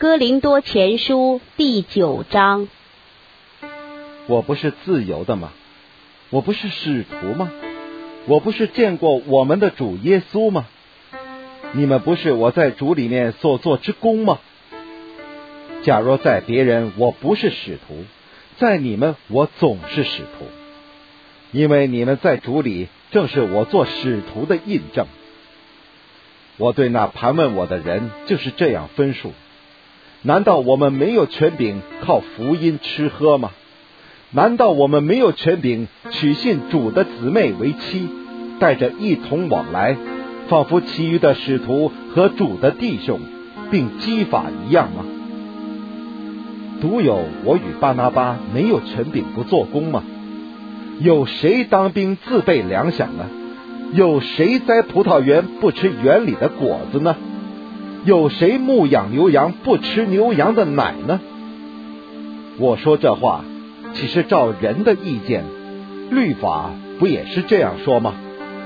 哥林多前书第9章。 我不是自由的吗？我不是使徒吗？我不是见过我们的主耶稣吗？你们不是我在主里面所做之功吗？假若在别人我不是使徒，在你们我总是使徒，因为你们在主里正是我做使徒的印证。我对那盘问我的人就是这样分数。难道我们没有权柄靠福音吃喝吗？难道我们没有权柄娶信主的姊妹为妻，带着一同往来，仿佛其余的使徒和主的弟兄并基法一样吗？独有我与巴拿巴没有权柄不做工吗？有谁当兵自备粮饷呢？有谁栽葡萄园不吃园里的果子呢？有谁牧养牛羊不吃牛羊的奶呢？我说这话岂是照人的意见？律法不也是这样说吗？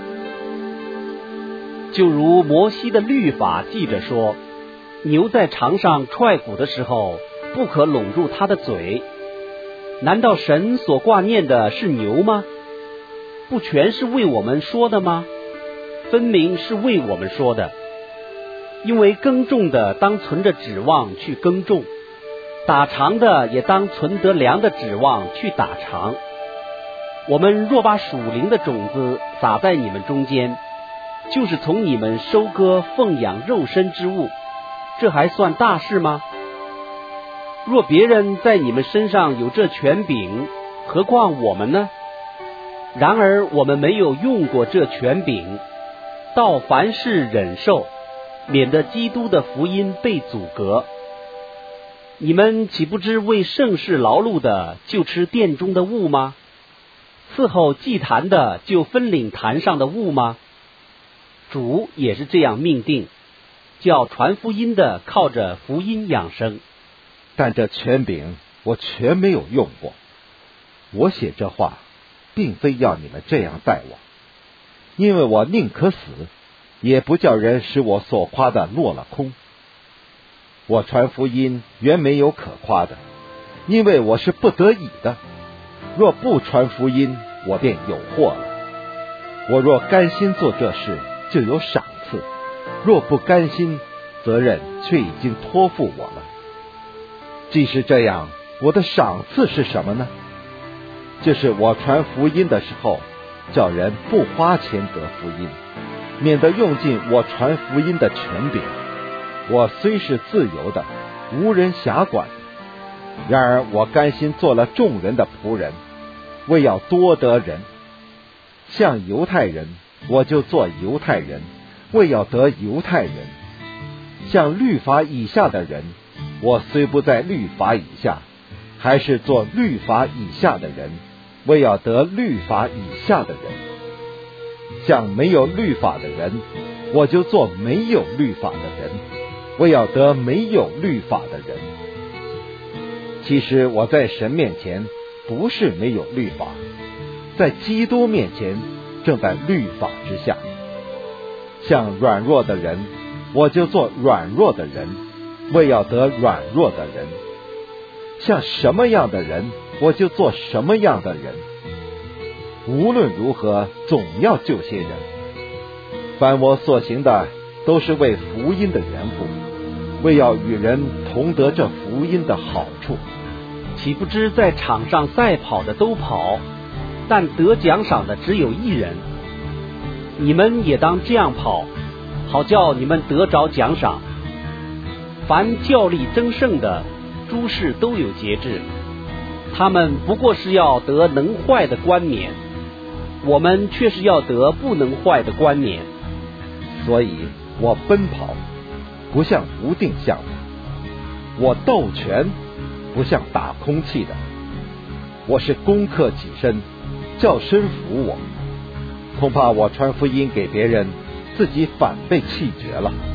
就如摩西的律法记着说，牛在场上踹骨的时候，不可拢住它的嘴。难道神所挂念的是牛吗？不全是为我们说的吗？分明是为我们说的。因为耕种的当存着指望去耕种，打场的也当存得粮的指望去打场。我们若把属灵的种子撒在你们中间，就是从你们收割奉养肉身之物，这还算大事吗？若别人在你们身上有这权柄，何况我们呢？然而我们没有用过这权柄，到凡事忍受，免得基督的福音被阻隔。你们岂不知为圣事劳碌的就吃殿中的物吗？伺候祭坛的就分领坛上的物吗？主也是这样命定，叫传福音的靠着福音养生。 但这权柄我全没有用过。我写这话并非要你们这样待我，因为我宁可死，也不叫人使我所夸的落了空。我传福音原没有可夸的，因为我是不得已的。若不传福音，我便有祸了。我若甘心做这事，就有赏赐；若不甘心，责任却已经托付我了。既是这样，我的赏赐是什么呢？就是我传福音的时候，叫人不花钱得福音，免得用尽我传福音的权柄。我虽是自由的，无人辖管，然而我甘心做了众人的仆人，为要多得人。像犹太人，我就做犹太人，为要得犹太人；像律法以下的人，我虽不在律法以下，还是做律法以下的人，为要得律法以下的人；像没有律法的人，我就做没有律法的人，为要得没有律法的人。其实我在神面前不是没有律法，在基督面前正在律法之下。像软弱的人，我就做软弱的人，为要得软弱的人；像什么样的人，我就做什么样的人。无论如何，总要救些人。凡我所行的，都是为福音的缘故，为要与人同得这福音的好处。 岂不知在场上赛跑的都跑，但得奖赏的只有一人。你们也当这样跑，好叫你们得着奖赏。凡较力争胜的，诸事都有节制，他们不过是要得能坏的冠冕，我们却是要得不能坏的冠冕。 所以我奔跑，不像无定向的；我斗拳，不像打空气的。我是攻克己身，叫身服我。恐怕我传福音给别人，自己反被弃绝了。